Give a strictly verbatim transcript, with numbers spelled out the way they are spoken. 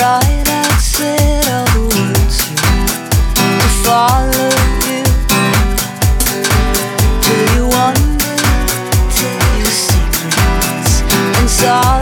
right outside all the words to follow you. Do you wonder, tell your secrets and sorrow?